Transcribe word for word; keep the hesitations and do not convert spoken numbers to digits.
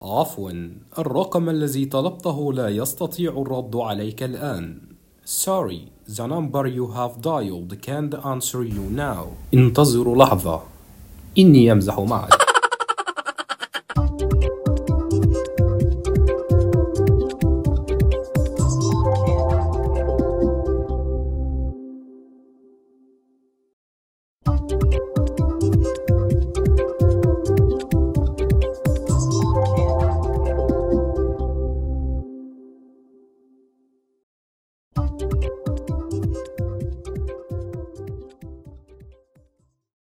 عفواً، الرقم الذي طلبته لا يستطيع الرد عليك الآن. Sorry, the number you have dialed can't answer you now. انتظروا لحظة. إني أمزح معك.